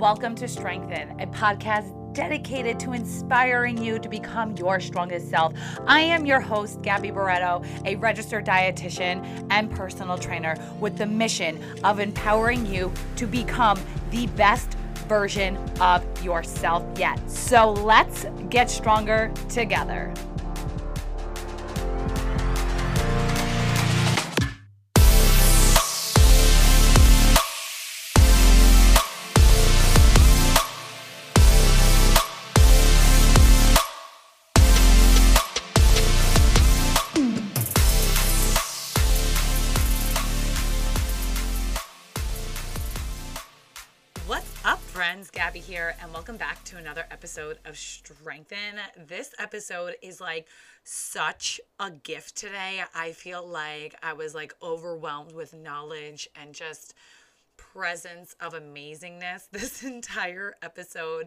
Welcome to Strengthen, a podcast dedicated to inspiring you to become your strongest self. I am your host, Gabby Barretto, a registered dietitian and personal trainer with the mission of empowering you to become the best version of yourself yet. So let's get stronger together. Friends, Gabby here, and welcome back to another episode of Strengthen. This episode is like such a gift today. I feel like I was like overwhelmed with knowledge and just presence of amazingness this entire episode.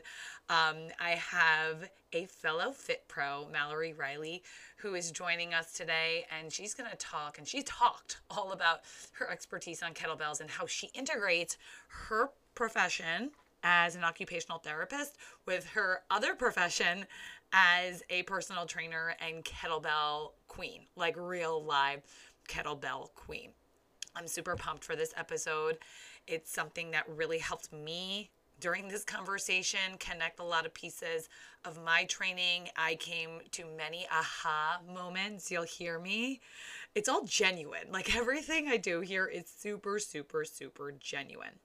I have a fellow Fit Pro, Mallory Riley, who is joining us today, and she's going to talk, and she talked all about her expertise on kettlebells and how she integrates her profession as an occupational therapist with her other profession as a personal trainer and kettlebell queen, like real live kettlebell queen. I'm super pumped for this episode. It's something that really helped me during this conversation connect a lot of pieces of my training. I came to many aha moments. You'll hear me. It's all genuine. Like everything I do here is super, super, super genuine.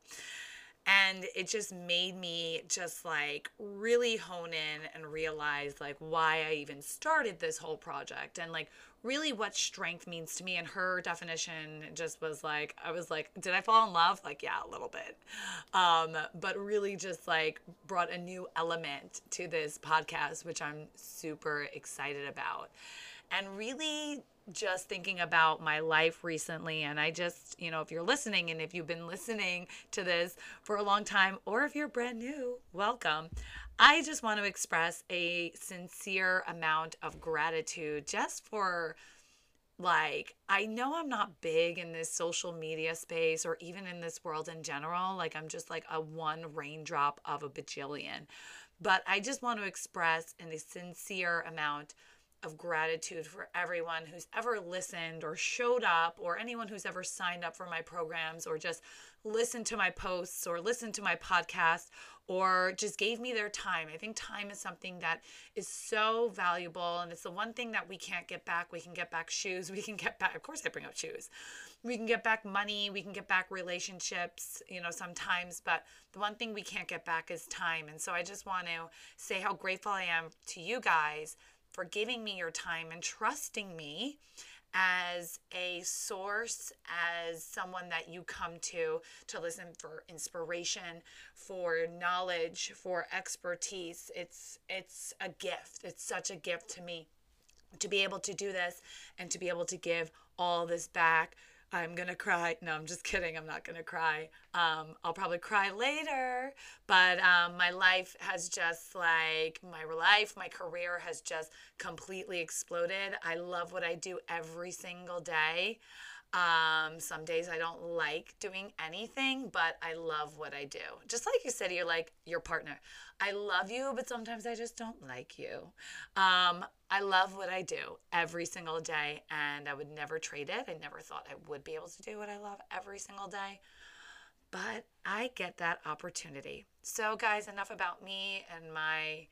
And it just made me just like really hone in and realize like why I even started this whole project and like really what strength means to me. And her definition just was like, I was like, did I fall in love? Like, yeah, a little bit. But really just like brought a new element to this podcast, which I'm super excited about. And really just thinking about my life recently, and I just, if you're listening and if you've been listening to this for a long time, or if you're brand new, welcome. I just want to express a sincere amount of gratitude just for like, I know I'm not big in this social media space or even in this world in general. Like I'm just like a one raindrop of a bajillion, but I just want to express a sincere amount of gratitude for everyone who's ever listened or showed up, or anyone who's ever signed up for my programs or just listened to my posts or listened to my podcast or just gave me their time. I think time is something that is so valuable, and it's the one thing that we can't get back. We can get back shoes. We can get back, of course I bring up shoes. We can get back money. We can get back relationships, sometimes, but the one thing we can't get back is time. And so I just want to say how grateful I am to you guys for giving me your time and trusting me as a source, as someone that you come to listen for inspiration, for knowledge, for expertise. It's a gift. It's such a gift to me to be able to do this and to be able to give all this back. I'm going to cry. No, I'm just kidding. I'm not going to cry. I'll probably cry later, but my life has just my career has just completely exploded. I love what I do every single day. Some days I don't like doing anything, but I love what I do. Just like you said, you're like your partner. I love you, but sometimes I just don't like you. I love what I do every single day, and I would never trade it. I never thought I would be able to do what I love every single day, but I get that opportunity. So guys, enough about me and my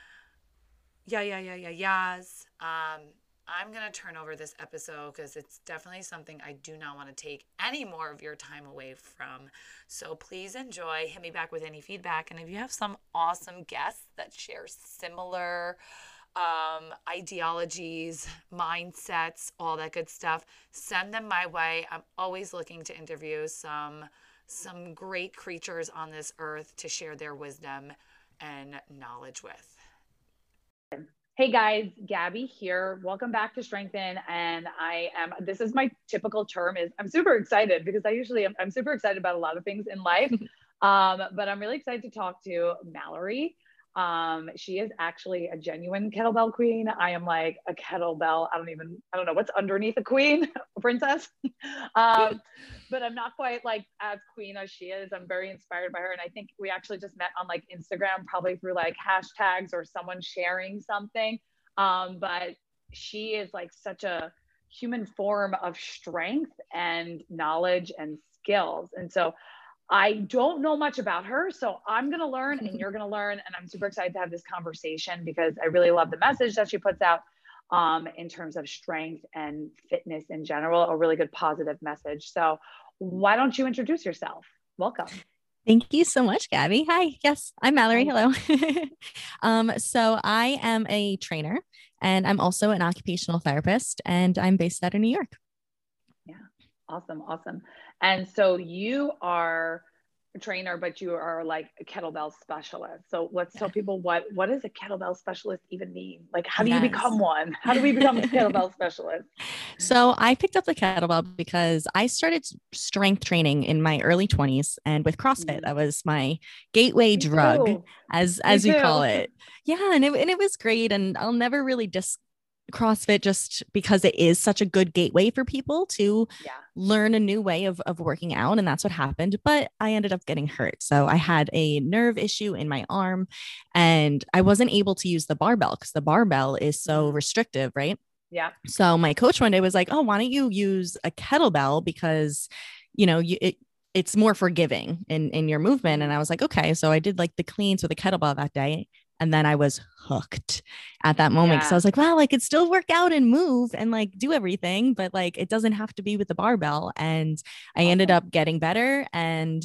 yeahs. I'm going to turn over this episode because it's definitely something I do not want to take any more of your time away from. So please enjoy. Hit me back with any feedback. And if you have some awesome guests that share similar ideologies, mindsets, all that good stuff, send them my way. I'm always looking to interview some great creatures on this earth to share their wisdom and knowledge with. Hey guys, Gabby here. Welcome back to Strengthen. And this is my typical term is I'm super excited because I'm super excited about a lot of things in life. But I'm really excited to talk to Mallory. She is actually a genuine kettlebell queen. I am like a kettlebell. I don't know what's underneath a queen, a princess. um, but I'm not quite like as queen as she is. I'm very inspired by her. And I think we actually just met on like Instagram, probably through like hashtags or someone sharing something. But she is like such a human form of strength and knowledge and skills. And so I don't know much about her, so I'm going to learn and you're going to learn. And I'm super excited to have this conversation because I really love the message that she puts out in terms of strength and fitness in general, a really good positive message. So why don't you introduce yourself? Welcome. Thank you so much, Gabby. Hi. Yes, I'm Mallory. Hi. Hello. So I am a trainer and I'm also an occupational therapist and I'm based out of New York. Yeah. Awesome. Awesome. And so you are a trainer, but you are like a kettlebell specialist. So let's tell people what does a kettlebell specialist even mean? Like, how do you become one? How do we become a kettlebell specialist? So I picked up the kettlebell because I started strength training in my early 20s, and with CrossFit, that was my gateway drug, as we call it. Yeah, and it was great, and I'll never really CrossFit just because it is such a good gateway for people to learn a new way of working out. And that's what happened. But I ended up getting hurt. So I had a nerve issue in my arm and I wasn't able to use the barbell because the barbell is so restrictive, right? Yeah. So my coach one day was like, oh, why don't you use a kettlebell? Because, you know, it's more forgiving in your movement. And I was like, okay. So I did like the cleans with a kettlebell that day. And then I was hooked at that moment. So I was like, wow, I could still work out and move and like do everything, but like, it doesn't have to be with the barbell. And I ended up getting better and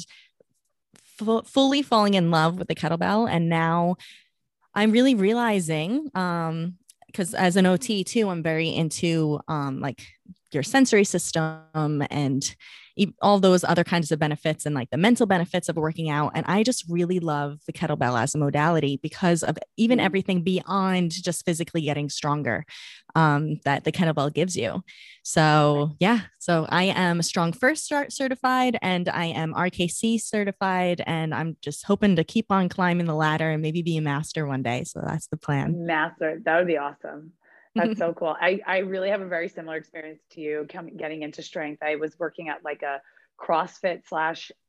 fully falling in love with the kettlebell. And now I'm really realizing, because as an OT too, I'm very into like your sensory system and all those other kinds of benefits and like the mental benefits of working out. And I just really love the kettlebell as a modality because of even everything beyond just physically getting stronger that the kettlebell gives you. So so I am Strong First Start certified and I am RKC certified. And I'm just hoping to keep on climbing the ladder and maybe be a master one day. So that's the plan. Master, that would be awesome. That's so cool. I really have a very similar experience to you getting into strength. I was working at like a CrossFit /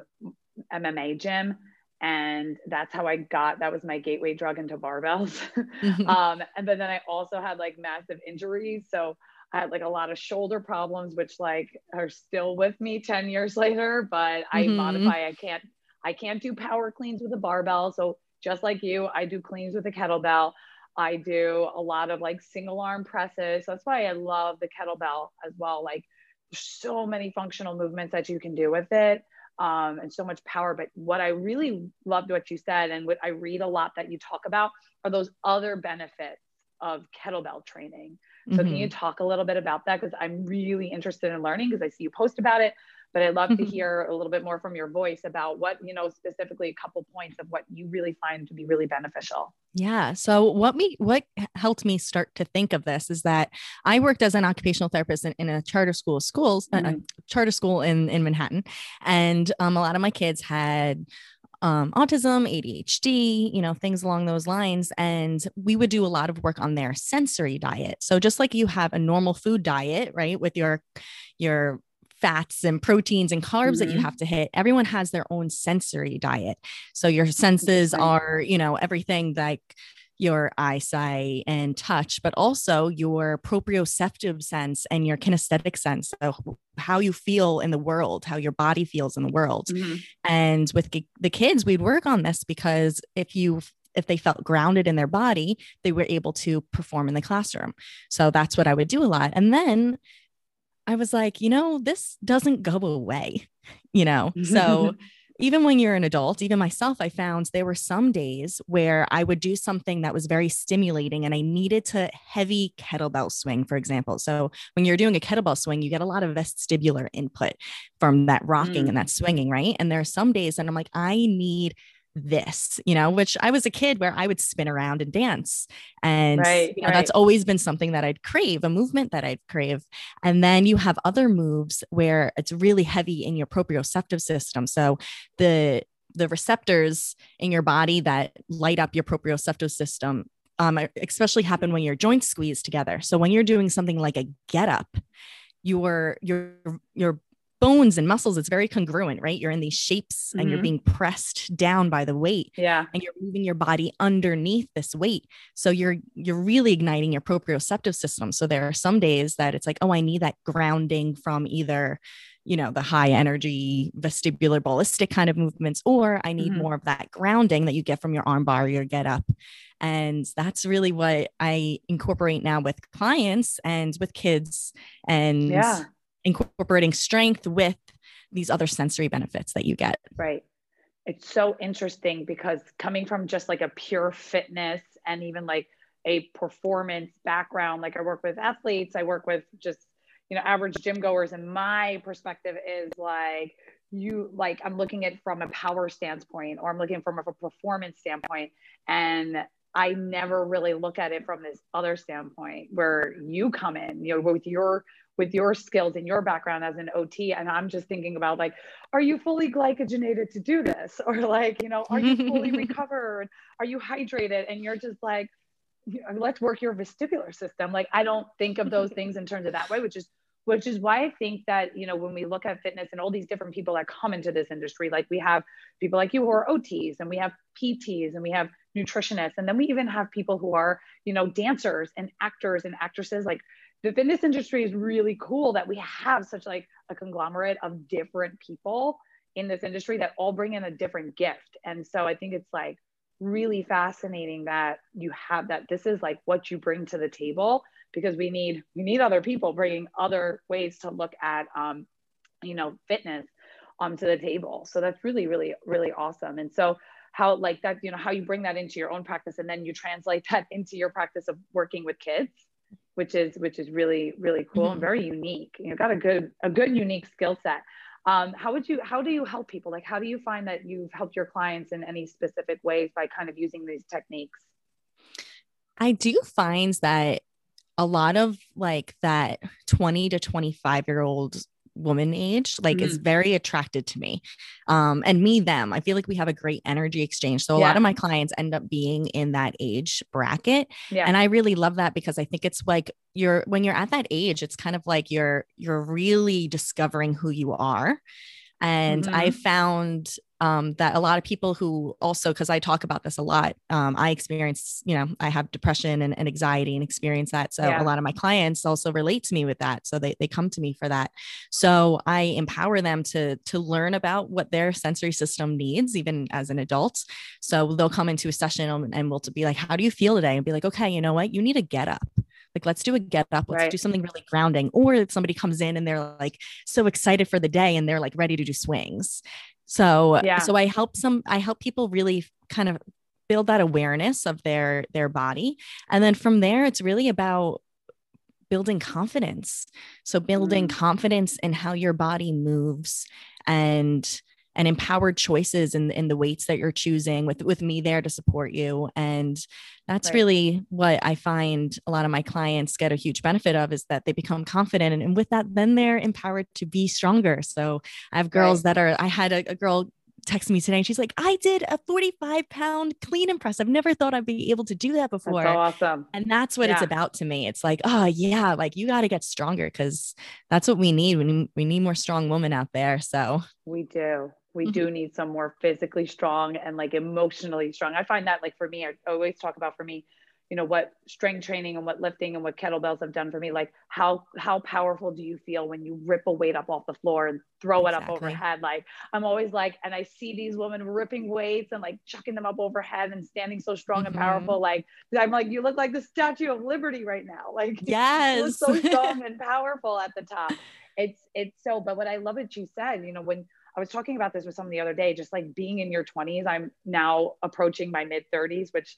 MMA gym. And that's how that was my gateway drug into barbells. And then I also had like massive injuries. So I had like a lot of shoulder problems, which like are still with me 10 years later, but I modify, I can't do power cleans with a barbell. So just like you, I do cleans with a kettlebell. I do a lot of like single arm presses. So that's why I love the kettlebell as well. Like there's so many functional movements that you can do with it, and so much power. But what I really loved what you said, and what I read a lot that you talk about are those other benefits of kettlebell training. So can you talk a little bit about that? Because I'm really interested in learning because I see you post about it, but I'd love to hear a little bit more from your voice about what, specifically a couple points of what you really find to be really beneficial. Yeah. So what helped me start to think of this is that I worked as an occupational therapist in a charter school charter school in Manhattan. And a lot of my kids had autism, ADHD, things along those lines. And we would do a lot of work on their sensory diet. So just like you have a normal food diet, right, with your fats and proteins and carbs that you have to hit, everyone has their own sensory diet. So your senses are, everything like your eyesight and touch, but also your proprioceptive sense and your kinesthetic sense. So how you feel in the world, how your body feels in the world. And with the kids, we'd work on this because if they felt grounded in their body, they were able to perform in the classroom. So that's what I would do a lot. And then I was like, this doesn't go away, so even when you're an adult, even myself, I found there were some days where I would do something that was very stimulating and I needed to heavy kettlebell swing, for example. So when you're doing a kettlebell swing, you get a lot of vestibular input from that rocking and that swinging, right? And there are some days that I'm like, I need this, which I was a kid where I would spin around and dance. And that's always been something that I'd crave, a movement that I'd crave. And then you have other moves where it's really heavy in your proprioceptive system. So the the receptors in your body that light up your proprioceptive system, especially happen when your joints squeeze together. So when you're doing something like a get up, your bones and muscles, it's very congruent, right? You're in these shapes and you're being pressed down by the weight. Yeah. And you're moving your body underneath this weight. So you're really igniting your proprioceptive system. So there are some days that it's like, oh, I need that grounding from either, you know, the high energy vestibular ballistic kind of movements, or I need more of that grounding that you get from your arm bar, your get up. And that's really what I incorporate now with clients and with kids, and incorporating strength with these other sensory benefits that you get. Right. It's so interesting because coming from just like a pure fitness and even like a performance background, like I work with athletes, I work with just, you know, average gym goers. And my perspective is like, I'm looking at it from a power standpoint, or I'm looking from a performance standpoint. And I never really look at it from this other standpoint where you come in, you know, with your skills and your background as an OT. And I'm just thinking about like, are you fully glycogenated to do this? Or like, you know, are you fully recovered? Are you hydrated? And you're just like, let's work your vestibular system. Like, I don't think of those things in terms of that way, which is why I think that, you know, when we look at fitness and all these different people that come into this industry, like we have people like you who are OTs, and we have PTs, and we have nutritionists. And then we even have people who are, you know, dancers and actors and actresses. Like, the fitness industry is really cool that we have such like a conglomerate of different people in this industry that all bring in a different gift. And so I think it's like really fascinating that you have that. This is like what you bring to the table, because we need other people bringing other ways to look at, you know, fitness to the table. So that's really, really, really awesome. And so how like that, you know, how you bring that into your own practice, and then you translate that into your practice of working with kids, which is really, really cool and very unique. You know, got a good unique skill set. How do you help people? Like, how do you find that you've helped your clients in any specific ways by kind of using these techniques? I do find that a lot of like that 20 to 25-year-old woman age, like is very attracted to me. And me, them, I feel like we have a great energy exchange. So a lot of my clients end up being in that age bracket. And I really love that, because I think it's like when you're at that age, it's kind of like you're really discovering who you are. And I found that a lot of people who also, because I talk about this a lot, I experience, you know, I have depression and anxiety and experience that. So a lot of my clients also relate to me with that. So they come to me for that. So I empower them to learn about what their sensory system needs, even as an adult. So they'll come into a session and we'll be like, how do you feel today? And be like, okay, you know what? You need a get up. Like, let's do a get up. Let's do something really grounding. Or if somebody comes in and they're like so excited for the day and they're like ready to do swings. So I help people really kind of build that awareness of their body. And then from there, it's really about building confidence. So building confidence in how your body moves, and empowered choices in the weights that you're choosing, with me there to support you. And that's really what I find a lot of my clients get a huge benefit of, is that they become confident. And with that, then they're empowered to be stronger. So I have girls I had a girl text me today and she's like, I did a 45-pound clean and press. I've never thought I'd be able to do that before. That's awesome. And that's what it's about to me. It's like, oh yeah, like you got to get stronger, because that's what we need. We need more strong women out there. So we do need some more physically strong and like emotionally strong. I find that, like, for me, I always talk about, for me, you know, what strength training and what lifting and what kettlebells have done for me. Like, how powerful do you feel when you rip a weight up off the floor and throw it up overhead? Like, I'm always like, and I see these women ripping weights and like chucking them up overhead and standing so strong and powerful. Like, I'm like, you look like the Statue of Liberty right now. Like, you look so strong and powerful at the top. It's so, but what I love what you said, you know, when I was talking about this with someone the other day, just like being in your 20s, I'm now approaching my mid 30s, which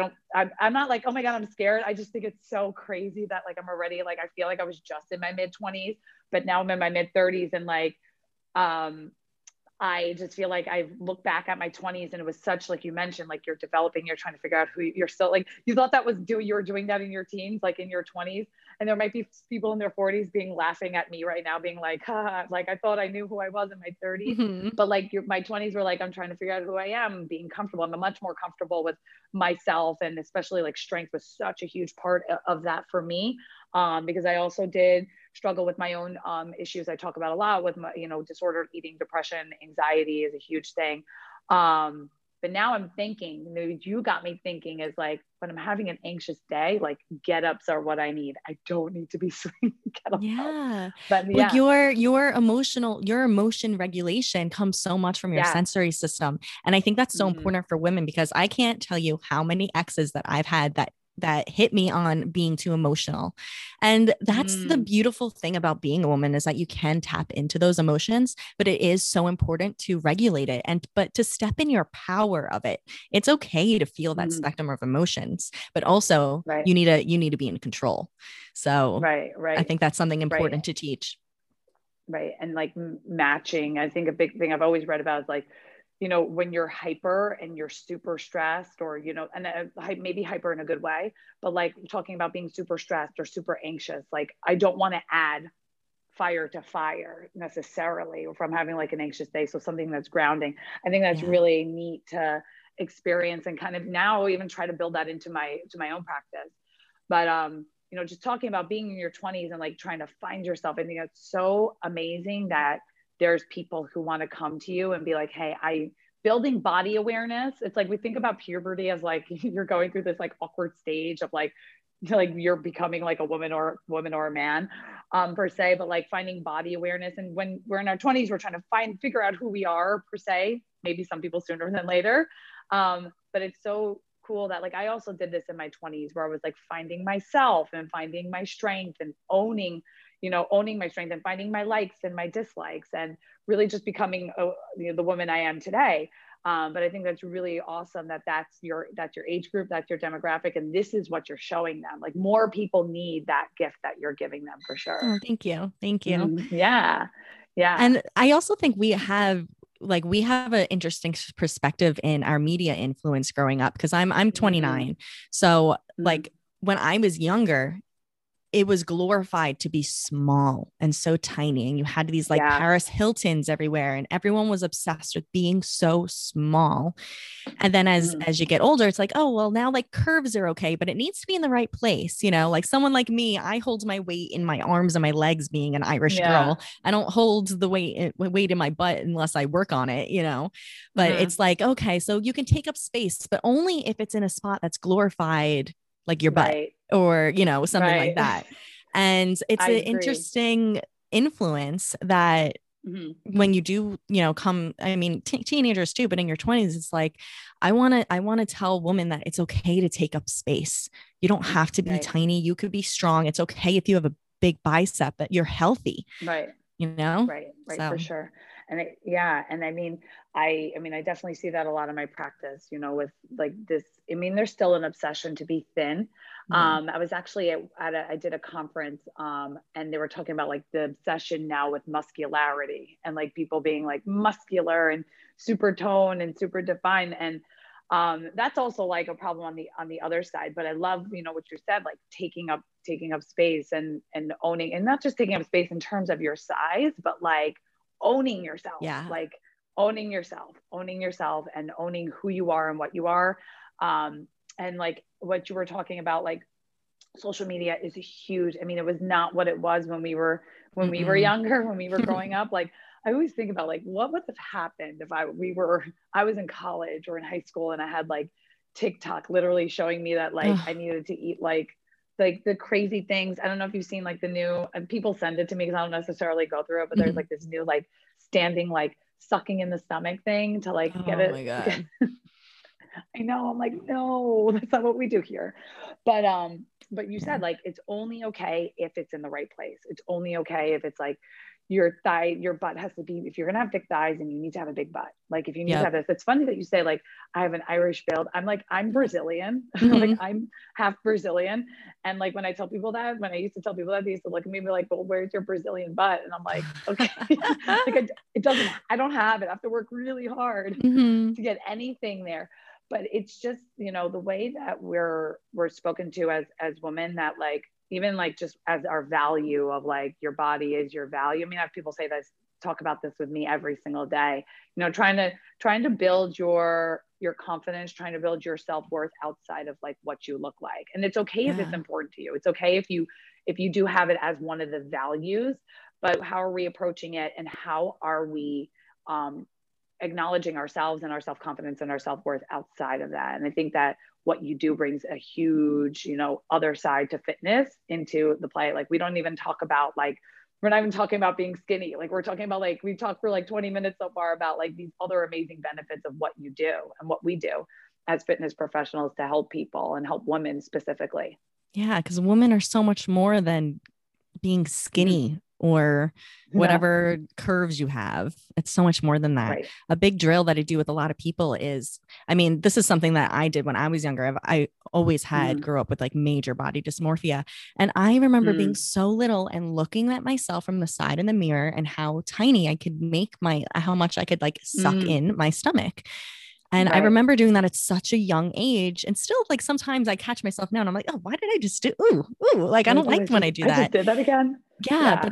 I'm not like, oh my God, I'm scared. I just think it's so crazy that like, I'm already like, I feel like I was just in my mid 20s, but now I'm in my mid 30s. And like, I just feel like I look back at my 20s and it was such, like you mentioned, like you're developing, you're trying to figure out who you're still like, you thought that was you were doing that in your teens, like in your 20s. And there might be people in their 40s being laughing at me right now, being like, ha, like I thought I knew who I was in my 30s. Mhm. But like my 20s were like, I'm trying to figure out who I am, being comfortable. I'm much more comfortable with myself. And especially like strength was such a huge part of that for me. Because I also did struggle with my own issues I talk about a lot with my, disordered eating, depression, anxiety is a huge thing. But now I'm thinking, you got me thinking is like, when I'm having an anxious day, like get-ups are what I need. I don't need to be swinging kettlebells. Yeah. But Like yeah, your emotion regulation comes so much from your yes. sensory system. And I think that's so Mhm. important for women because I can't tell you how many exes that I've had that hit me on being too emotional. And that's the beautiful thing about being a woman is that you can tap into those emotions, but it is so important to regulate it but to step in your power of it. It's okay to feel that spectrum of emotions, but also Right. you need to be in control. So Right. I think that's something important Right. to teach. Right. And like matching, I think a big thing I've always read about is like, when you're hyper and you're super stressed or, and maybe hyper in a good way, but like talking about being super stressed or super anxious, like I don't want to add fire to fire necessarily from having like an anxious day. So something that's grounding. I think that's really neat to experience and kind of now even try to build that into my own practice. But just talking about being in your 20s and like trying to find yourself, I think it's so amazing that there's people who want to come to you and be like, hey, building body awareness. It's like we think about puberty as like you're going through this like awkward stage of like you're becoming like a woman or a man per se, but like finding body awareness. And when we're in our 20s, we're trying to figure out who we are per se, maybe some people sooner than later. But it's so cool that like I also did this in my 20s where I was like finding myself and finding my strength and owning my strength and finding my likes and my dislikes and really just becoming the woman I am today. But I think that's really awesome that's your age group, that's your demographic, and this is what you're showing them. Like more people need that gift that you're giving them for sure. Oh, thank you. Thank you. Yeah. And I also think we have an interesting perspective in our media influence growing up because I'm 29. So like when I was younger, it was glorified to be small and so tiny. And you had these like Paris Hiltons everywhere and everyone was obsessed with being so small. And then as you get older, it's like, oh, well, now like curves are okay, but it needs to be in the right place. Like someone like me, I hold my weight in my arms and my legs being an Irish girl. I don't hold the weight in my butt unless I work on it, but it's like, okay, so you can take up space, but only if it's in a spot that's glorified, like your butt or, something like that. And it's an interesting influence that when you do, teenagers too, but in your 20s, it's like, I want to tell women that it's okay to take up space. You don't have to be tiny. You could be strong. It's okay if you have a big bicep, but you're healthy. Right. Right. So. For sure. And and I definitely see that a lot in my practice, with like this, there's still an obsession to be thin. I was actually I did a conference and they were talking about like the obsession now with muscularity and like people being like muscular and super toned and super defined. And that's also like a problem on the other side. But I love, what you said, like taking up space and owning, and not just taking up space in terms of your size, but like owning yourself, like owning yourself and owning who you are and what you are. And like what you were talking about, like social media is a huge, it was not what it was when we were younger, when we were growing up. Like I always think about like, what would have happened if I was in college or in high school and I had like TikTok literally showing me that like I needed to eat like the crazy things. I don't know if you've seen like the new, and people send it to me because I don't necessarily go through it, but there's like this new like standing like sucking in the stomach thing to like get it. Oh my God. I know. I'm like, no, that's not what we do here. But you said like, it's only okay if it's in the right place. It's only okay if it's like, your butt has to be, if you're gonna have thick thighs, and you need to have a big butt. Like if you need to Yep. have this, it's funny that you say like, I have an Irish build. I'm like, I'm Brazilian. Like Mhm. I'm half Brazilian. And like, when I tell people that, when I used to tell people that, they used to look at me and be like, well, where's your Brazilian butt? And I'm like, okay. Like it doesn't, I don't have it. I have to work really hard Mhm. to get anything there. But it's just, you know, the way that we're spoken to as women, that like, even like just as our value of like, your body is your value. I mean, I have people say this, talk about this with me every single day, you know, trying to build your confidence, trying to build your self-worth outside of like what you look like. And it's okay if it's Yeah. important to you. It's okay if you do have it as one of the values, but how are we approaching it, and how are we acknowledging ourselves and our self-confidence and our self-worth outside of that? And I think that what you do brings a huge, you know, other side to fitness into the play. Like we don't even talk about like, we're not even talking about being skinny. Like we're talking about like, we talked for like 20 minutes so far about like these other amazing benefits of what you do and what we do as fitness professionals to help people and help women specifically. Yeah. Because women are so much more than being skinny or No, whatever curves you have. It's so much more than that. right. A big drill that I do with a lot of people is, I mean, this is something that I did when I was younger. I always had Mm, grew up with like major body dysmorphia. And I remember being mm, so little and looking at myself from the side in the mirror and how tiny I could make how much I could like suck mm, in my stomach. And I right. remember doing that at such a young age. And still, like, sometimes I catch myself now and I'm like, oh, why did I just do, ooh, like, I What don't did like when I do I just that. did that again? Yeah. Yeah. But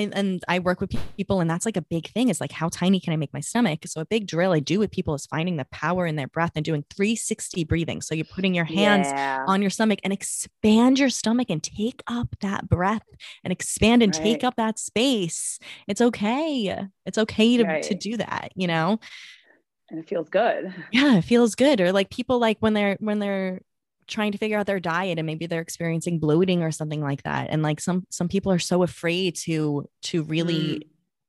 I work with people, and that's like a big thing, is like, how tiny can I make my stomach? So a big drill I do with people is finding the power in their breath and doing 360 breathing. So you're putting your hands Yeah. on your stomach and expand your stomach and take up that breath and expand and take Right. up that space. It's okay. It's okay to Right. do that, you know? And it feels good. Yeah, it feels good. Or like people, like when they're trying to figure out their diet and maybe they're experiencing bloating or something like that. And like some people are so afraid to really Mm,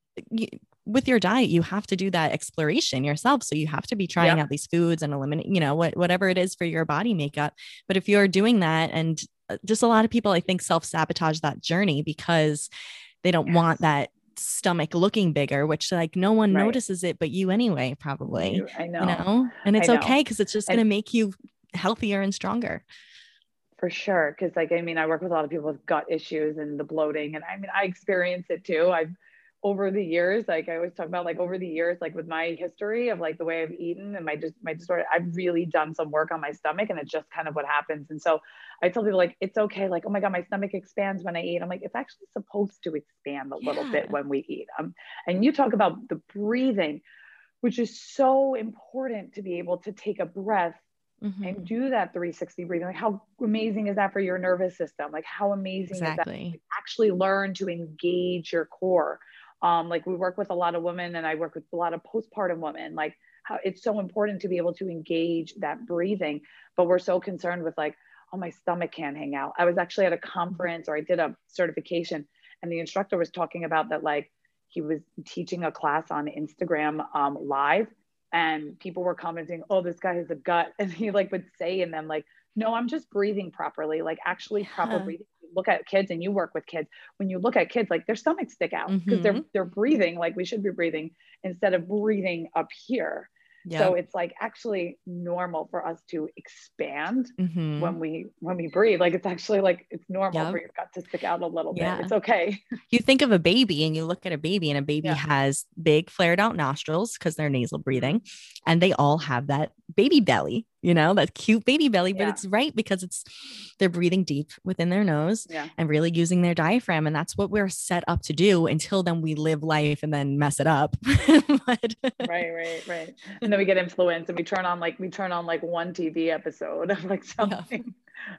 with your diet, you have to do that exploration yourself. So you have to be trying yep. out these foods and eliminate, whatever it is for your body makeup. But if you're doing that, and just a lot of people, I think, self-sabotage that journey because they don't Yes. want that stomach looking bigger, which like no one Right. notices it but you anyway, probably, I know. and I it's know. okay because it's just going And to make you healthier and stronger. for sure. Cause like, I mean, I work with a lot of people with gut issues and the bloating. And I mean, I experience it too. I've over the years, like I always talk about, like over the years, like with my history of like the way I've eaten and my disorder, I've really done some work on my stomach, and it's just kind of what happens. And so I tell people like, it's okay. Like, oh my God, my stomach expands when I eat. I'm like, it's actually supposed to expand a little bit Yeah. when we eat. And you talk about the breathing, which is so important to be able to take a breath and Mm-hmm. do that 360 breathing. Like, how amazing is that for your nervous system? Like, how amazing is that? Exactly. Like, actually learn to engage your core. Like we work with a lot of women, and I work with a lot of postpartum women, like how it's so important to be able to engage that breathing. But we're so concerned with like, oh, my stomach can't hang out. I was actually at a conference, or I did a certification, and the instructor was talking about that, like he was teaching a class on Instagram live, and people were commenting, oh, this guy has a gut. And he like would say in them like, no, I'm just breathing properly, like actually proper Yeah. breathing. Look at kids, and you work with kids. When you look at kids, like their stomachs stick out because Mm-hmm. they're breathing like we should be breathing, instead of breathing up here. So Yep. it's like actually normal for us to expand Mm-hmm. when we breathe. Like it's actually like it's normal for Yep. your gut to stick out a little bit. Yeah. It's okay. You think of a baby and you look at a baby, and a baby Yeah. has big flared out nostrils because they're nasal Mm-hmm. breathing, and they all have that baby belly, that cute baby belly. But Yeah. it's right because they're breathing deep within their nose Yeah. and really using their diaphragm. And that's what we're set up to do until then we live life and then mess it up. But Right. And then we get influenced, and we turn on like one TV episode of like yeah. something.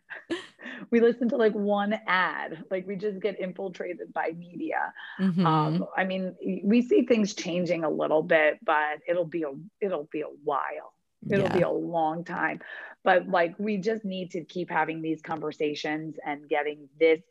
We listen to like one ad, like we just get infiltrated by media. Mm-hmm. I mean, we see things changing a little bit, but it'll be a while. It'll be Yeah. a long time. But like we just need to keep having these conversations and getting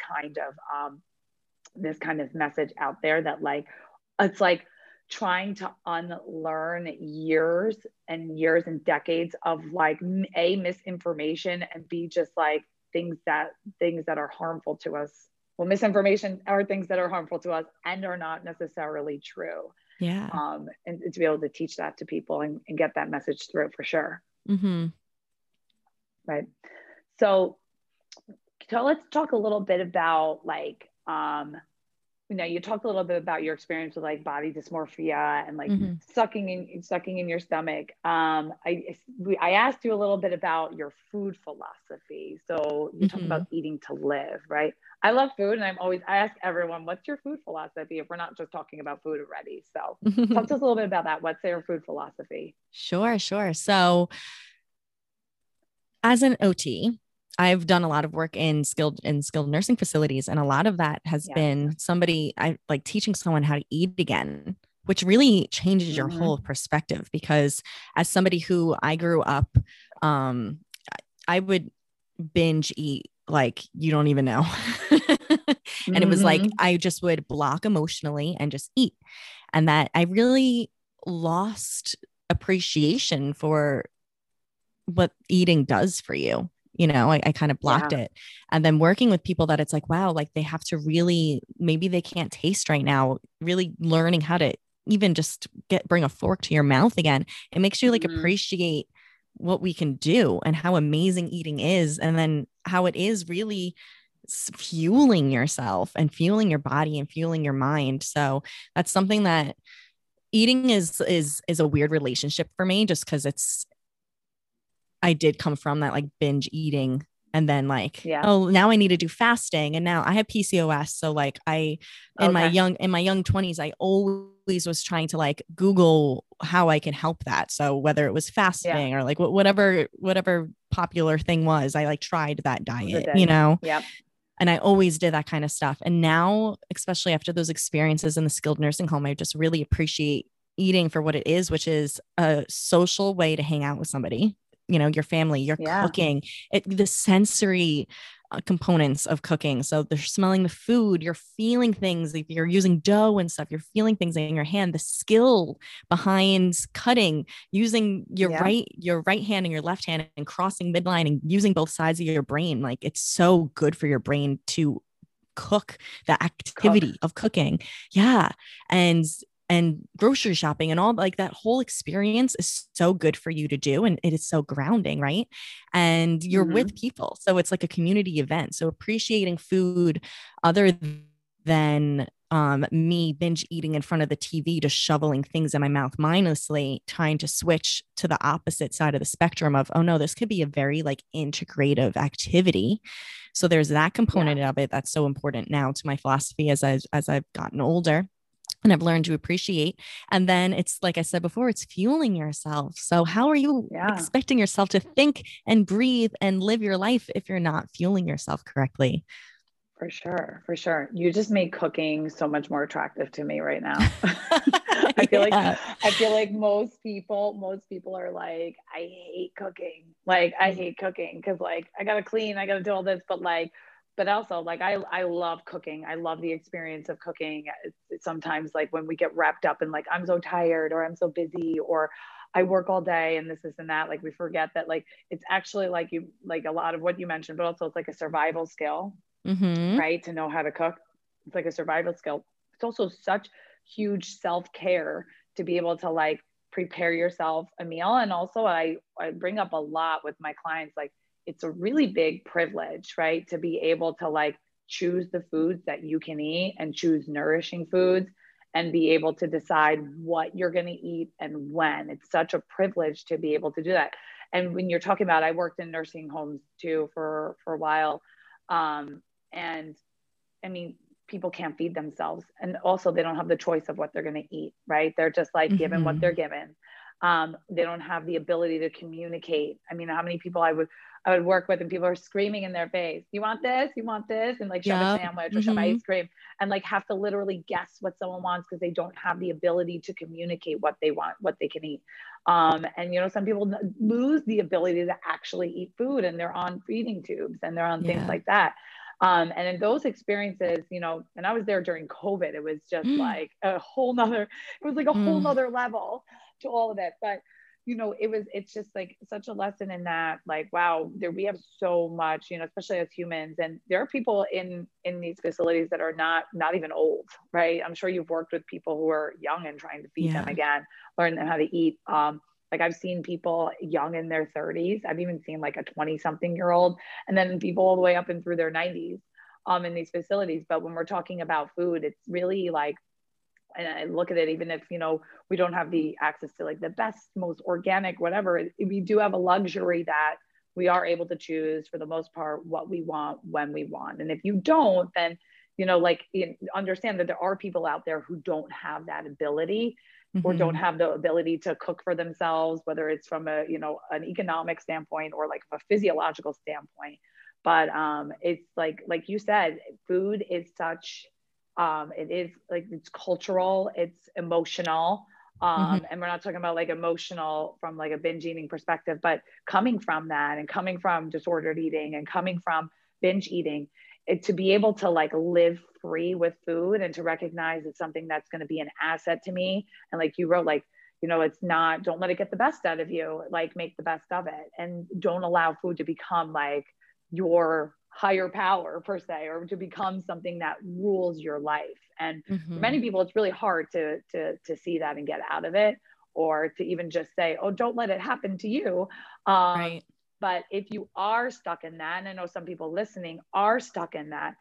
this kind of message out there, that like it's like trying to unlearn years and years and decades of like a misinformation, and b just like things that are harmful to us well, misinformation are things that are harmful to us and are not necessarily true. Yeah. And to be able to teach that to people and get that message through for sure. Mm-hmm. Right. So let's talk a little bit about like, you talked a little bit about your experience with like body dysmorphia and like sucking in your stomach. I asked you a little bit about your food philosophy. So you talk about eating to live, right? I love food, and I ask everyone, what's your food philosophy? If we're not just talking about food already. So talk to us a little bit about that. What's their food philosophy? Sure. So as an OT, I've done a lot of work in skilled nursing facilities. And a lot of that has been teaching someone how to eat again, which really changes your whole perspective. Because as somebody who I grew up, I would binge eat like you don't even know. And it was like, I just would block emotionally and just eat. And that I really lost appreciation for what eating does for you. I kind of blocked it. And then working with people that it's like, wow, like they have to really, maybe they can't taste right now, really learning how to even just bring a fork to your mouth again. It makes you like appreciate what we can do and how amazing eating is. And then how it is really fueling yourself and fueling your body and fueling your mind. So that's something that eating is a weird relationship for me, just because I did come from that like binge eating, and then like, oh, now I need to do fasting. And now I have PCOS. So like in my young 20s, I always was trying to like Google how I can help that. So whether it was fasting or like whatever popular thing was, I like tried that diet, and I always did that kind of stuff. And now, especially after those experiences in the skilled nursing home, I just really appreciate eating for what it is, which is a social way to hang out with somebody, your family, you're cooking, the sensory components of cooking. So they're smelling the food, you're feeling things. If you're using dough and stuff, you're feeling things in your hand, the skill behind cutting, using your right hand and your left hand and crossing midline and using both sides of your brain. Like it's so good for your brain to cook, the activity of cooking. Yeah. And grocery shopping and all, like that whole experience is so good for you to do. And it is so grounding, right? And you're with people. So it's like a community event. So appreciating food other than me binge eating in front of the TV, just shoveling things in my mouth mindlessly, trying to switch to the opposite side of the spectrum of, oh no, this could be a very like integrative activity. So there's that component of it that's so important now to my philosophy as I've gotten older. And I've learned to appreciate. And then it's like I said before, it's fueling yourself. So how are you expecting yourself to think and breathe and live your life if you're not fueling yourself correctly? For sure. You just made cooking so much more attractive to me right now. I feel like most people are like, I hate cooking. Like I hate cooking because like I gotta clean, I gotta do all this, but also like I love cooking. I love the experience of cooking. It's sometimes like when we get wrapped up in like, I'm so tired or I'm so busy or I work all day and this and that, like we forget that like, it's actually like a lot of what you mentioned, but also it's like a survival skill, right? To know how to cook. It's like a survival skill. It's also such huge self-care to be able to like prepare yourself a meal. And also I bring up a lot with my clients, like, it's a really big privilege, right? To be able to like choose the foods that you can eat and choose nourishing foods and be able to decide what you're going to eat and when. It's such a privilege to be able to do that. And when you're talking about, I worked in nursing homes too for a while. And I mean, people can't feed themselves. And also they don't have the choice of what they're going to eat, right? They're just like given what they're given. They don't have the ability to communicate. I mean, how many people I would work with and people are screaming in their face, you want this? You want this? And like shove a sandwich or shove ice cream and like have to literally guess what someone wants because they don't have the ability to communicate what they want, what they can eat. And, some people lose the ability to actually eat food and they're on feeding tubes and they're on things like that. And in those experiences, and I was there during COVID, it was just like a whole nother level to all of it. But, it's just like such a lesson in that, like, wow, we have so much, especially as humans. And there are people in these facilities that are not even old, right? I'm sure you've worked with people who are young and trying to feed them again, learn them how to eat. Like I've seen people young in their 30s. I've even seen like a 20-something-year-old, and then people all the way up and through their 90s in these facilities. But when we're talking about food, it's really like, and I look at it, even if, we don't have the access to like the best, most organic, whatever, we do have a luxury that we are able to choose for the most part what we want when we want. And if you don't, then, understand that there are people out there who don't have that ability or don't have the ability to cook for themselves, whether it's from an economic standpoint or like a physiological standpoint. But it's like you said, food is such, it is like, it's cultural, it's emotional. And we're not talking about like emotional from like a binge eating perspective, but coming from that and coming from disordered eating and coming from binge eating, to be able to like live free with food and to recognize it's something that's going to be an asset to me. And like you wrote, like, it's not, don't let it get the best out of you, like make the best of it. And don't allow food to become like your higher power per se, or to become something that rules your life. And for many people, it's really hard to see that and get out of it, or to even just say, oh, don't let it happen to you. Right. But if you are stuck in that, and I know some people listening are stuck in that,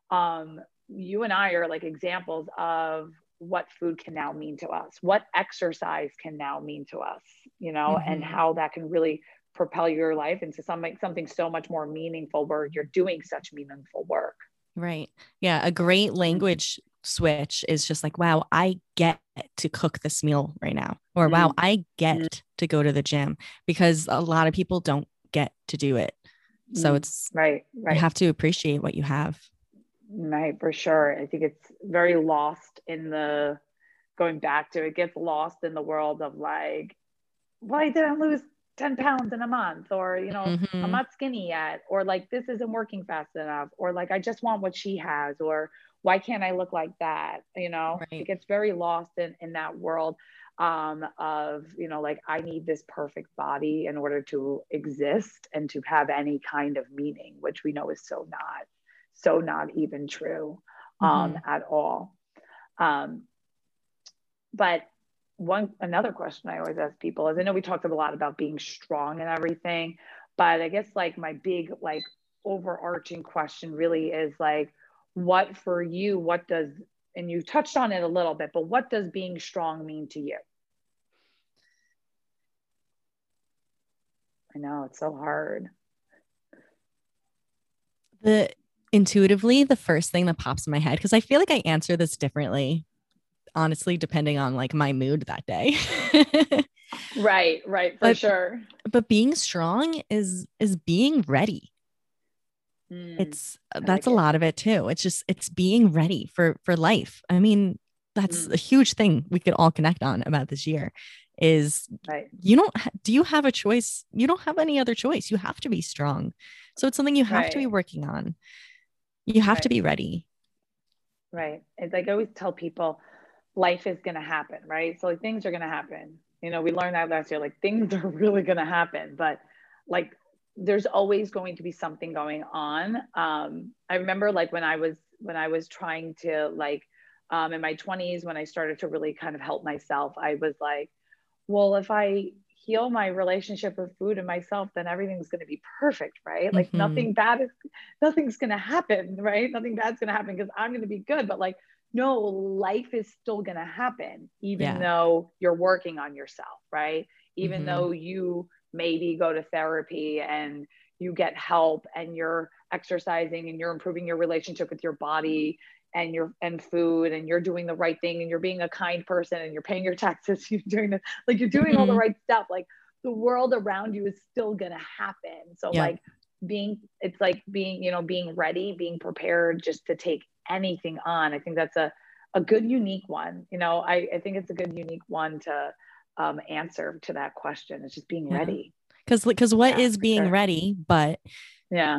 you and I are like examples of what food can now mean to us, what exercise can now mean to us, and how that can really propel your life into something so much more meaningful, where you're doing such meaningful work. Right. Yeah. A great language switch is just like, wow, I get to cook this meal right now, or wow, I get to go to the gym, because a lot of people don't get to do it. So it's right. You have to appreciate what you have. Right. For sure. I think it's very lost in going back to, it gets lost in the world of like, why didn't I lose 10 pounds in a month? Or, I'm not skinny yet, or like, this isn't working fast enough, or like, I just want what she has, or why can't I look like that? Right. It gets very lost in that world of, like, I need this perfect body in order to exist and to have any kind of meaning, which we know is so not even true at all. But another question I always ask people is, I know we talked a lot about being strong and everything, but I guess like my big like overarching question really is like, what for you, and you touched on it a little bit, but what does being strong mean to you? I know it's so hard. Intuitively, the first thing that pops in my head, because I feel like I answer this differently, honestly, depending on like my mood that day. Right, for sure. But being strong is being ready. That's a lot of it too. It's being ready for life. I mean, that's a huge thing we could all connect on about this year is do you have a choice? You don't have any other choice. You have to be strong. So it's something you have to be working on. You have to be ready. Right. It's like I always tell people, life is going to happen, right? So like things are going to happen. We learned that last year, like things are really going to happen, but like there's always going to be something going on. I remember like when I was trying to like, in my 20s, when I started to really kind of help myself, I was like, well, if I heal my relationship with food and myself, then everything's going to be perfect, right? Like nothing's going to happen, right? Nothing bad's going to happen because I'm going to be good. But like, no, life is still going to happen, even though you're working on yourself, right? Even though you maybe go to therapy and you get help and you're exercising and you're improving your relationship with your body and food, and you're doing the right thing and you're being a kind person and you're paying your taxes, you're doing all the right stuff. Like the world around you is still going to happen. So like being ready, being prepared just to take anything on. I think that's a good, unique one. I think it's a good, unique one to answer to that question. It's just being ready. Because what is being ready, but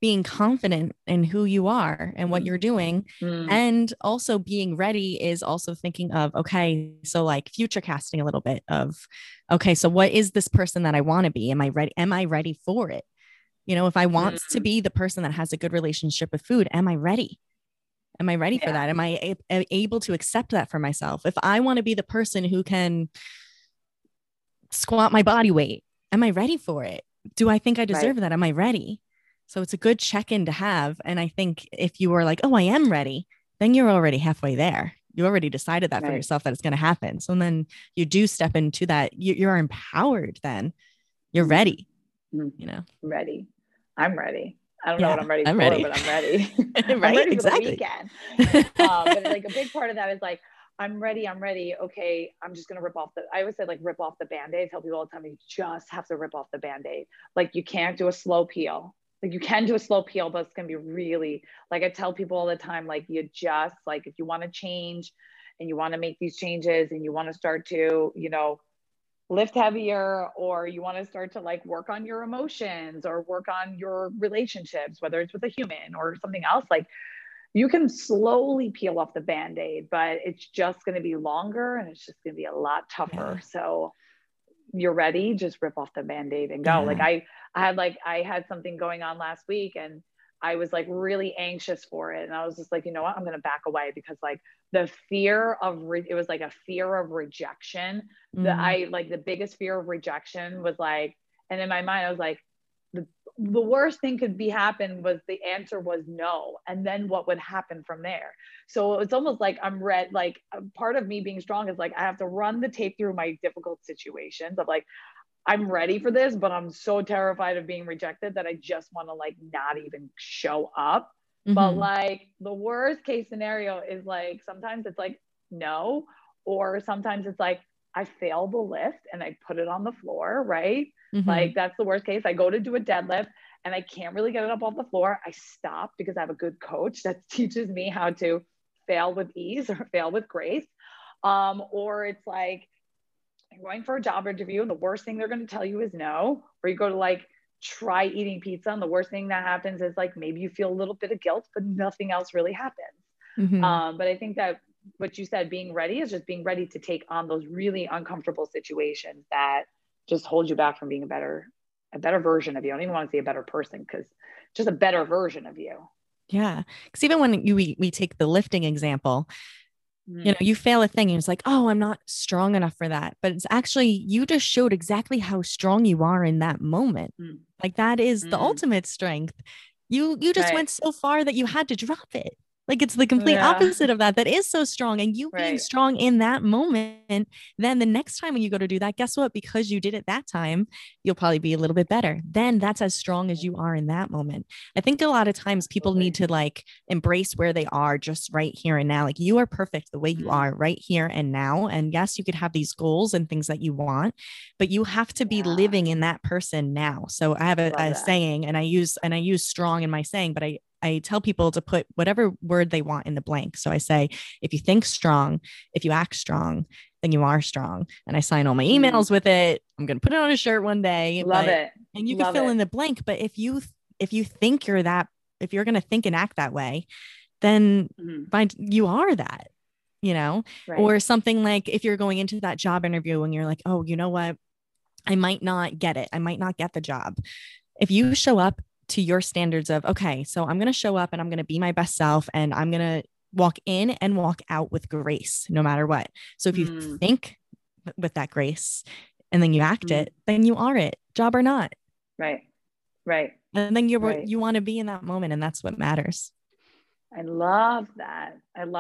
being confident in who you are and what you're doing. And also being ready is also thinking of, okay, so like future casting a little bit of, okay, so what is this person that I want to be? Am I ready? Am I ready for it? You know, if I want to be the person that has a good relationship with food, am I ready? Am I ready for that? Am I able to accept that for myself? If I want to be the person who can squat my body weight, am I ready for it? Do I think I deserve that? Am I ready? So it's a good check-in to have. And I think if you are like, oh, I am ready, then you're already halfway there. You already decided that for yourself, that it's going to happen. So then you do step into that. You're empowered then. You're ready, you know? Ready. I'm ready. I don't know what I'm ready I'm for, ready. but I'm ready. Right? I'm ready for the Exactly. weekend. But like a big part of that is like, I'm ready. Okay. I'm just going to I always say like rip off the Band-Aid. Tell people all the time, you just have to rip off the Band-Aid. Like you can't do a slow peel. Like you can do a slow peel, but it's going to be really, like I tell people all the time, like you just like, if you want to change and you want to make these changes and you want to start to, you know, lift heavier, or you want to start to like work on your emotions or work on your relationships, whether it's with a human or something else, like you can slowly peel off the Band-Aid, but it's just going to be longer and it's just going to be a lot tougher. So you're ready, just rip off the Band-Aid and go. Like I had something going on last week and I was like really anxious for it. And I was just like, you know what, I'm going to back away because like the fear of, it was like a fear of rejection that the biggest fear of rejection was like, and in my mind, I was like, the worst thing could be happen was the answer was no. And then what would happen from there? So it's almost like I'm like part of me being strong is like, I have to run the tape through my difficult situations of like, I'm ready for this, but I'm so terrified of being rejected that I just want to like not even show up. But like the worst case scenario is like, sometimes it's like, no, or sometimes it's like, I fail the lift and I put it on the floor, right? Like that's the worst case. I go to do a deadlift and I can't really get it up off the floor. I stop because I have a good coach that teaches me how to fail with ease or fail with grace. Or it's like you're going for a job interview and the worst thing they're going to tell you is no. Or you go to like try eating pizza and the worst thing that happens is like maybe you feel a little bit of guilt, but nothing else really happens. But I think that what you said, being ready, is just being ready to take on those really uncomfortable situations that just hold you back from being a better version of you. I don't even want to say a better person, because just a better version of you. Yeah. Because even when we take the lifting example, you know, you fail a thing and it's like, oh, I'm not strong enough for that. But it's actually, you just showed exactly how strong you are in that moment. Like that is the ultimate strength. You just went so far that you had to drop it. Like it's the complete opposite of that. That is so strong. And you being strong in that moment, then the next time when you go to do that, guess what? Because you did it that time, you'll probably be a little bit better. Then that's as strong as you are in that moment. I think a lot of times people need to like embrace where they are just right here and now. Like you are perfect the way you are right here and now. And yes, you could have these goals and things that you want, but you have to be living in that person now. So I have a saying, and I use strong in my saying, but I tell people to put whatever word they want in the blank. So I say, if you think strong, if you act strong, then you are strong. And I sign all my emails with it. I'm going to put it on a shirt one day. Love it. And you can fill in the blank. But if you think you're that, if you're going to think and act that way, then you are that, you know, or something like if you're going into that job interview and you're like, oh, you know what? I might not get it. I might not get the job. If you show up to your standards of, okay, so I'm going to show up and I'm going to be my best self and I'm going to walk in and walk out with grace, no matter what. So if you think with that grace and then you act it, then you are it, job or not. Right. And then you want to be in that moment. And that's what matters. I love that.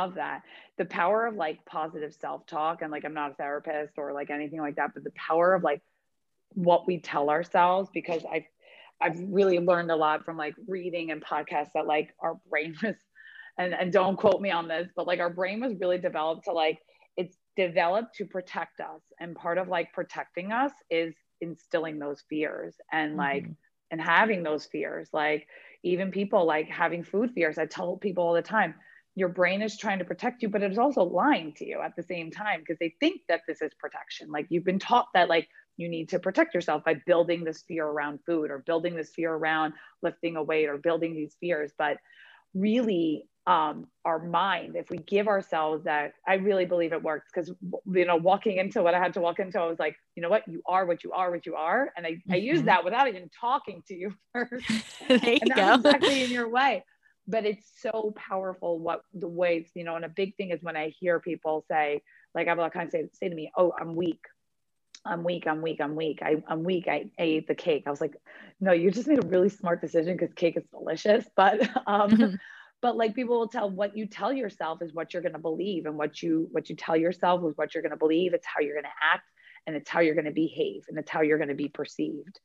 The power of like positive self-talk, and like, I'm not a therapist or like anything like that, but the power of like what we tell ourselves, because I've really learned a lot from like reading and podcasts that like our brain was, and don't quote me on this, but like our brain was really developed to like, it's developed to protect us. And part of like protecting us is instilling those fears and like, and having those fears, like even people like having food fears. I tell people all the time, your brain is trying to protect you, but it's also lying to you at the same time, because they think that this is protection. Like you've been taught that like you need to protect yourself by building this fear around food, or building this fear around lifting a weight, or building these fears. But really, our mind, if we give ourselves that, I really believe it works. Because, you know, walking into what I had to walk into, I was like, you know what, you are what you are, what you are. And I used that without even talking to you first. There you And go. that's exactly in your way. But it's so powerful what the ways, you know, and a big thing is when I hear people say, like, I will kind of say to me, oh, I'm weak. I'm weak. I'm weak. I'm weak. I'm weak. I ate the cake. I was like, no, you just made a really smart decision, because cake is delicious. But, but like people will tell, what you tell yourself is what you're going to believe, and what you tell yourself is what you're going to believe. It's how you're going to act, and it's how you're going to behave, and it's how you're going to be perceived.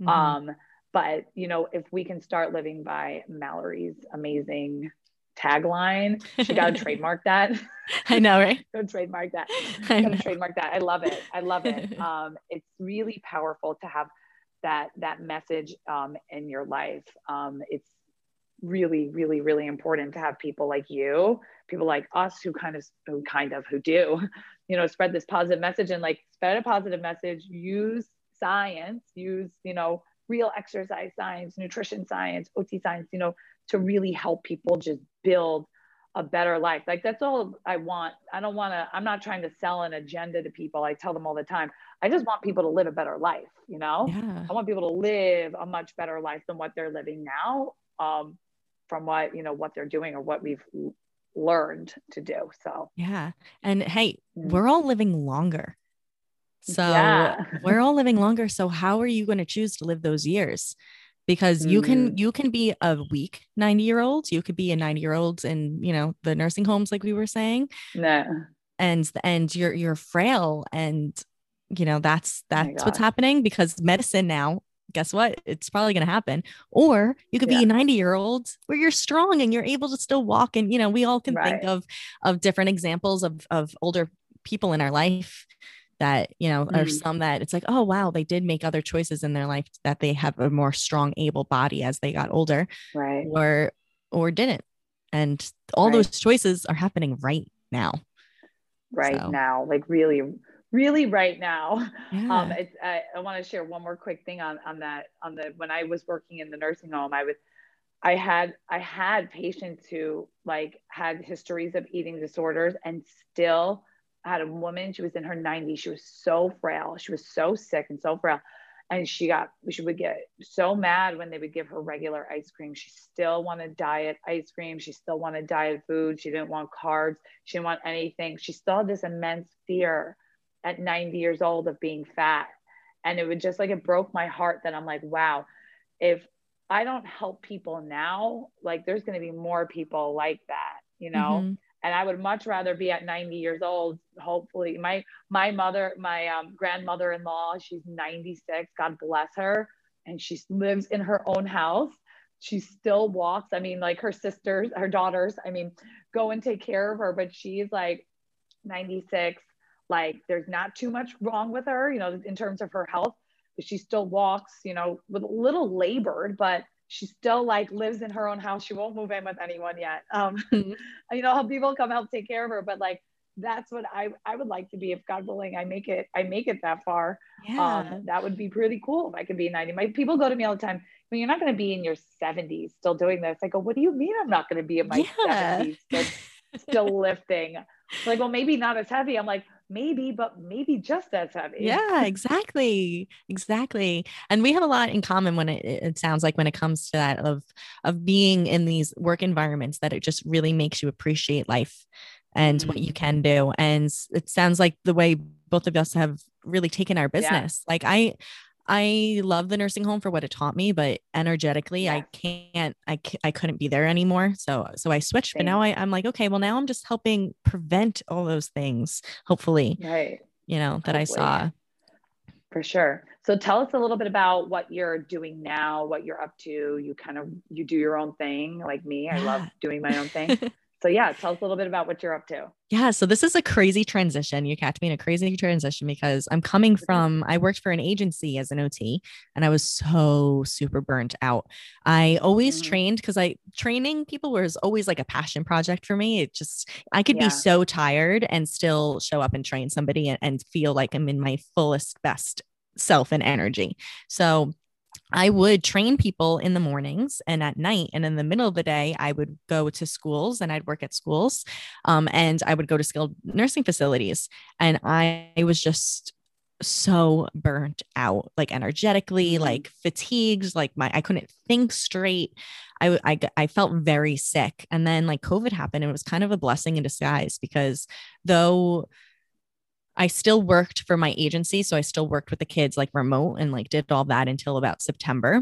But you know, if we can start living by Mallory's amazing tagline, she got to trademark that. I know, right? Go trademark that. I Got to know. trademark that. I love it. I love it. It's really powerful to have that message in your life. It's really, really, really important to have people like you, people like us, who do, you know, spread this positive message, and like spread a positive message, use science, use, you know, real exercise science, nutrition science, OT science, you know, to really help people just build a better life. Like that's all I want. I'm not trying to sell an agenda to people. I tell them all the time, I just want people to live a better life. You know, Yeah. I want people to live a much better life than what they're living now, from what, you know, what they're doing, or what we've learned to do. So, Yeah. And hey, we're all living longer. So yeah. we're all living longer. So how are you going to choose to live those years? Because you can be a weak 90-year-old. You could be a 90-year-old in, you know, the nursing homes, like we were saying. No. And you're frail. And, you know, that's what's happening, because medicine now, guess what? It's probably going to happen. Or you could be a 90-year-old where you're strong and you're able to still walk. And, you know, we all can think of different examples of older people in our life that, you know, are some that it's like, oh, wow, they did make other choices in their life, that they have a more strong, able body as they got older, or didn't. And all those choices are happening right now. Now, like really, really right now. Yeah. I want to share one more quick thing on when I was working in the nursing home, I had patients who like had histories of eating disorders, and still had a woman, she was in her 90s. She was so frail. She was so sick and so frail. And she would get so mad when they would give her regular ice cream. She still wanted diet ice cream. She still wanted diet food. She didn't want carbs. She didn't want anything. She still had this immense fear at 90 years old of being fat. And it would just like, it broke my heart that I'm like, wow, if I don't help people now, like there's going to be more people like that, you know? And I would much rather be at 90 years old. Hopefully my grandmother-in-law, she's 96, God bless her. And she lives in her own house. She still walks. I mean, like her sisters, her daughters, I mean, go and take care of her, but she's like 96. Like there's not too much wrong with her, you know, in terms of her health, but she still walks, you know, with a little labored, but she still like lives in her own house. She won't move in with anyone yet. You know, how people come help take care of her, but like, that's what I would like to be, if God willing, I make it that far. That would be pretty cool if I could be 90. My people go to me all the time, well, you're not going to be in your 70s still doing this. I go, what do you mean I'm not going to be in my 70s still lifting? Like, well, maybe not as heavy. I'm like, maybe, but maybe just as heavy. Yeah, exactly. And we have a lot in common when it sounds like, when it comes to that of being in these work environments, that it just really makes you appreciate life and what you can do. And it sounds like the way both of us have really taken our business. Like I love the nursing home for what it taught me, but energetically, I couldn't be there anymore. So I switched, but now I'm like, okay, well, now I'm just helping prevent all those things, hopefully, you know, that I saw. For sure. So tell us a little bit about what you're doing now, what you're up to. You do your own thing like me. I love doing my own thing. So yeah, tell us a little bit about what you're up to. Yeah, so this is a crazy transition. You catch me in a crazy transition because I worked for an agency as an OT and I was so super burnt out. I always trained because training people was always like a passion project for me. I could be so tired and still show up and train somebody and feel like I'm in my fullest, best self and energy. So I would train people in the mornings and at night. And in the middle of the day, I would go to schools and I'd work at schools. And I would go to skilled nursing facilities. And I was just so burnt out, like energetically, like fatigued, like I couldn't think straight. I felt very sick. And then like COVID happened and it was kind of a blessing in disguise because though I still worked for my agency. So I still worked with the kids like remote and like did all that until about September.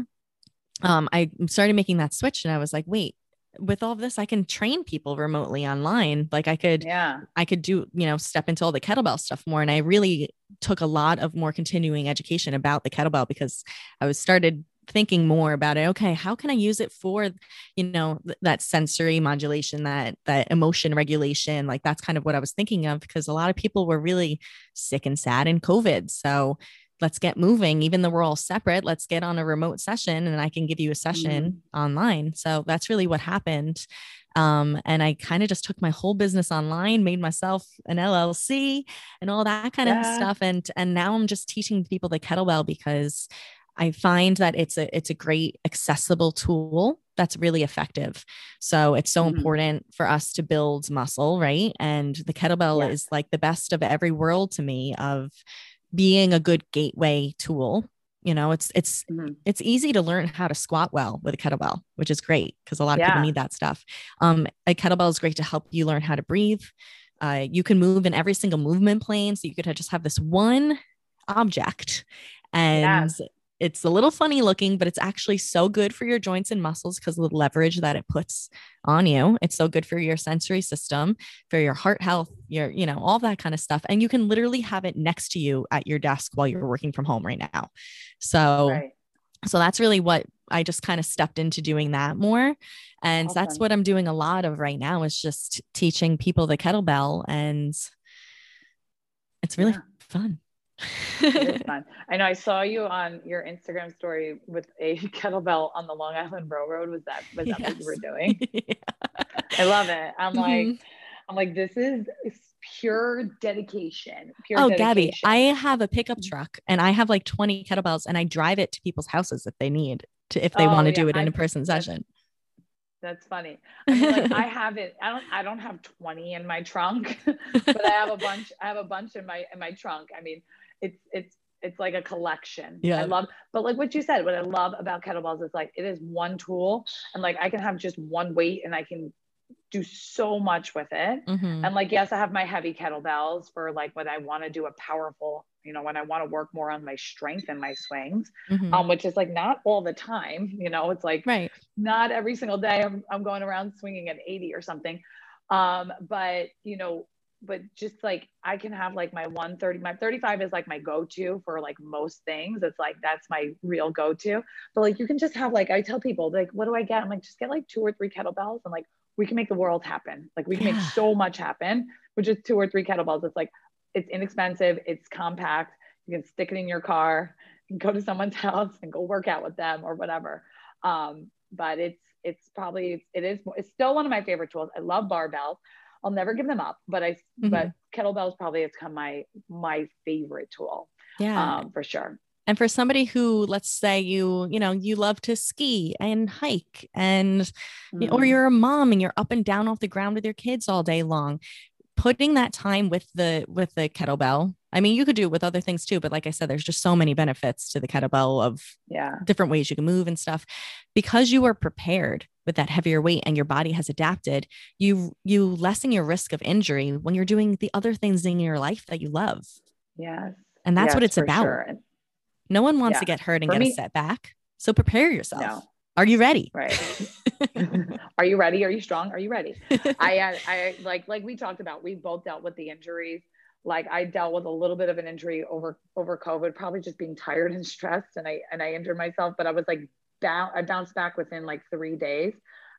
I started making that switch and I was like, wait, with all of this, I can train people remotely online. Like I could do, step into all the kettlebell stuff more. And I really took a lot of more continuing education about the kettlebell because I started thinking more about it. Okay, how can I use it for, that sensory modulation, that emotion regulation? Like that's kind of what I was thinking of because a lot of people were really sick and sad in COVID. So let's get moving, even though we're all separate. Let's get on a remote session and I can give you a session online. So that's really what happened. And I kind of just took my whole business online, made myself an LLC and all that kind of stuff. And now I'm just teaching people the kettlebell because I find that it's a great accessible tool that's really effective. So it's so important for us to build muscle, right? And the kettlebell is like the best of every world to me of being a good gateway tool. It's easy to learn how to squat well with a kettlebell, which is great because a lot of people need that stuff. A kettlebell is great to help you learn how to breathe. You can move in every single movement plane. So you could just have this one object and it's a little funny looking, but it's actually so good for your joints and muscles because of the leverage that it puts on you. It's so good for your sensory system, for your heart health, all that kind of stuff. And you can literally have it next to you at your desk while you're working from home right now. So that's really what I just kind of stepped into doing that more. And that's what I'm doing a lot of right now is just teaching people the kettlebell and it's really fun. It is fun. I know I saw you on your Instagram story with a kettlebell on the Long Island Railroad. Was that what you were doing? I love it. I'm like, this is pure dedication. Gabby, I have a pickup truck and I have like 20 kettlebells and I drive it to people's houses if they want to do it in a person session. That's funny. I mean, like I don't have 20 in my trunk, but I have a bunch in my trunk. I mean, it's like a collection. But like what you said, what I love about kettlebells is like, it is one tool and like, I can have just one weight and I can do so much with it. And like, yes, I have my heavy kettlebells for like when I want to do a powerful, when I want to work more on my strength and my swings, which is like not all the time, it's like not every single day I'm going around swinging at 80 or something. But just like I can have like my 130, my 35 is like my go-to for like most things. It's like, that's my real go-to. But like, you can just have like, I tell people like, what do I get? I'm like, just get like 2 or 3 kettlebells and like, we can make the world happen. Like we can make so much happen with just 2 or 3 kettlebells. It's like, it's inexpensive. It's compact. You can stick it in your car and go to someone's house and go work out with them or whatever. But it's still one of my favorite tools. I love barbells. I'll never give them up, but kettlebells probably has become my favorite tool. For sure. And for somebody who, let's say you love to ski and hike and, or you're a mom and you're up and down off the ground with your kids all day long, putting that time with the kettlebell. I mean, you could do it with other things too, but like I said, there's just so many benefits to the kettlebell of different ways you can move and stuff. Because you are prepared with that heavier weight and your body has adapted, you lessen your risk of injury when you're doing the other things in your life that you love. Yes. And that's what it's about. Sure. No one wants to get hurt and get a setback. So prepare yourself. No. Are you ready? Right. Are you ready? Are you strong? Are you ready? I like we talked about, we both dealt with the injuries. Like I dealt with a little bit of an injury over COVID, probably just being tired and stressed. And I injured myself, but I was like I bounced back within like 3 days.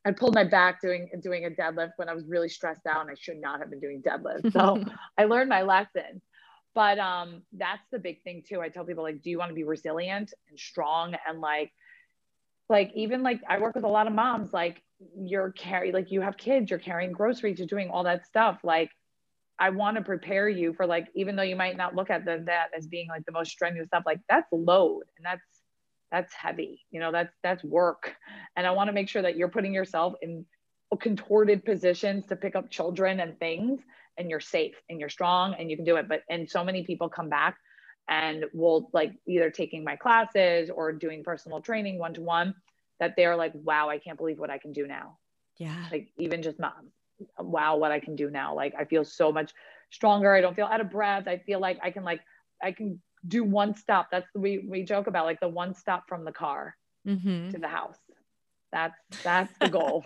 I pulled my back doing a deadlift when I was really stressed out and I should not have been doing deadlifts. So I learned my lesson. But that's the big thing too. I tell people, like, do you want to be resilient and strong? And like even like I work with a lot of moms, like you have kids, you're carrying groceries, you're doing all that stuff. Like I want to prepare you for, like, even though you might not look at that as being like the most strenuous stuff, like that's load and that's heavy, that's work. And I want to make sure that you're putting yourself in contorted positions to pick up children and things, and you're safe and you're strong and you can do it. And so many people come back and will, like, either taking my classes or doing personal training one-to-one, that they're like, wow, I can't believe what I can do now. Yeah. Like even just moms, wow, what I can do now. Like I feel so much stronger. I don't feel out of breath. I feel like I can do one stop. That's we joke about, like the one stop from the car to the house. That's the goal.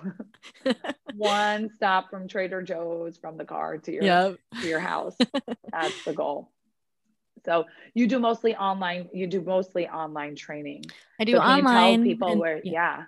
One stop from Trader Joe's from the car to your house. That's the goal. So you do mostly online training. I do so can online. You tell people where,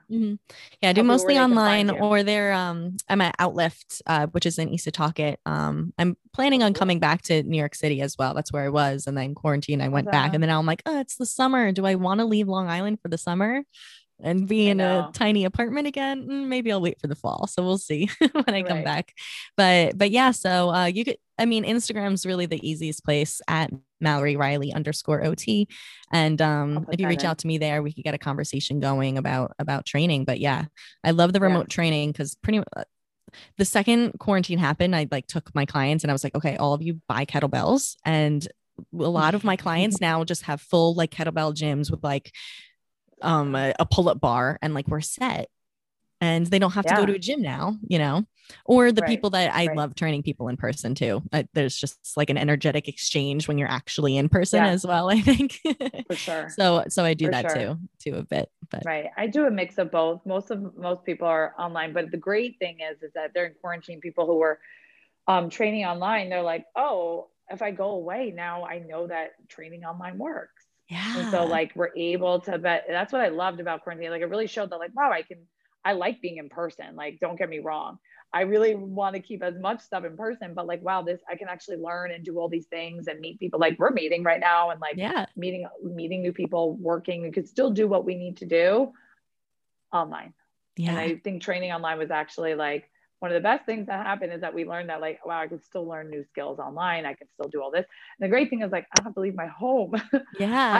I do mostly online, or they're, I'm at Outlift, which is in East Setauket. I'm planning on coming back to New York City as well. That's where I was. And then quarantine, I went back, and then now I'm like, oh, it's the summer. Do I want to leave Long Island for the summer and be in a tiny apartment again? Maybe I'll wait for the fall. So we'll see when I come back. But yeah, so you could, Instagram's really the easiest place, at Mallory Riley _OT. And if you reach out to me there, we could get a conversation going about training. But yeah, I love the remote training, because pretty much the second quarantine happened, I like took my clients and I was like, okay, all of you buy kettlebells. And a lot of my clients now just have full like kettlebell gyms with like a pull-up bar, and like we're set, and they don't have to go to a gym now, or the people that I love training people in person too. There's just like an energetic exchange when you're actually in person as well, I think. For sure. So I do that too a bit, but I do a mix of both. Most people are online, but the great thing is that during quarantine, people who were training online, they're like, oh, if I go away now, I know that training online works. Yeah. And so like we're able to, but that's what I loved about quarantine. Like it really showed that, like, wow, I like being in person. Like, don't get me wrong. I really want to keep as much stuff in person, but like, wow, I can actually learn and do all these things and meet people. Like we're meeting right now, and like meeting new people, working. We could still do what we need to do online. Yeah. And I think training online was actually like one of the best things that happened, is that we learned that, like, wow, I could still learn new skills online. I can still do all this. And the great thing is, like, I don't have to leave my home. Yeah.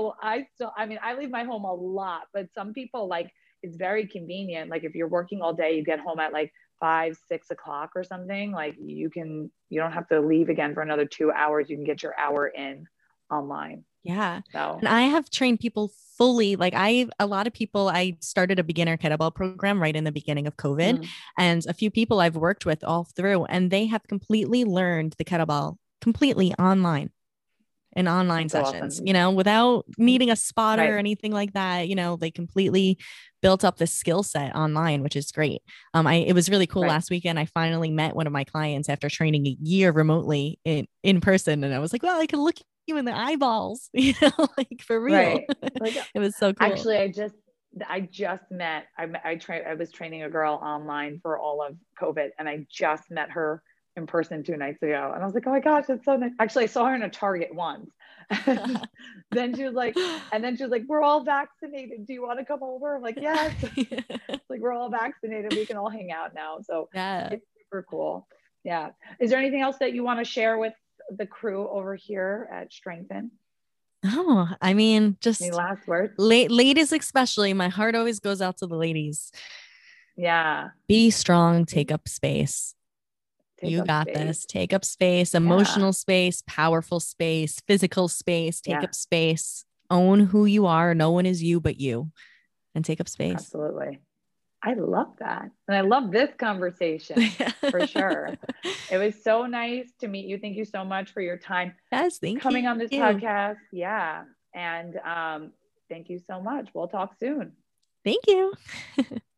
I leave my home a lot, but some people, like, it's very convenient. Like if you're working all day, you get home at like 5, 6 o'clock or something, like you don't have to leave again for another 2 hours. You can get your hour in online. Yeah. So. And I have trained people fully. Like a lot of people, I started a beginner kettlebell program right in the beginning of COVID, and a few people I've worked with all through, and they have completely learned the kettlebell completely online. In online sessions, awesome. Without needing a spotter or anything like that. They completely built up this skill set online, which is great. It was really cool. Last weekend, I finally met one of my clients after training a year remotely in person. And I was like, well, I can look you in the eyeballs, like for real. Right. Like, it was so cool. Actually, I just met, I was training a girl online for all of COVID, and I just met her in person 2 nights ago. And I was like, oh my gosh, that's so nice. Actually, I saw her in a Target once. then she was like, we're all vaccinated. Do you want to come over? I'm like, yes. Like, we're all vaccinated. We can all hang out now. So it's super cool. Yeah. Is there anything else that you want to share with the crew over here at Strengthen? Oh, I mean, just any last words? Ladies, especially, my heart always goes out to the ladies. Yeah. Be strong, take up space. You got this. Take up space, emotional space, powerful space, physical space, take up space, own who you are. No one is you but you, and take up space. Absolutely. I love that. And I love this conversation for sure. It was so nice to meet you. Thank you so much for your time. Yes, thank coming you. on this podcast. Yeah. And thank you so much. We'll talk soon. Thank you.